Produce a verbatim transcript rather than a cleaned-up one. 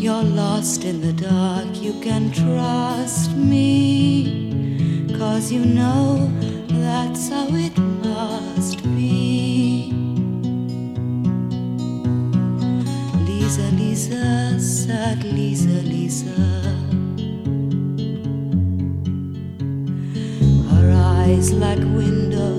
you're lost in the dark, you can trust me, 'cause you know that's how it must be. Lisa, Lisa, sad Lisa, Lisa, her eyes like windows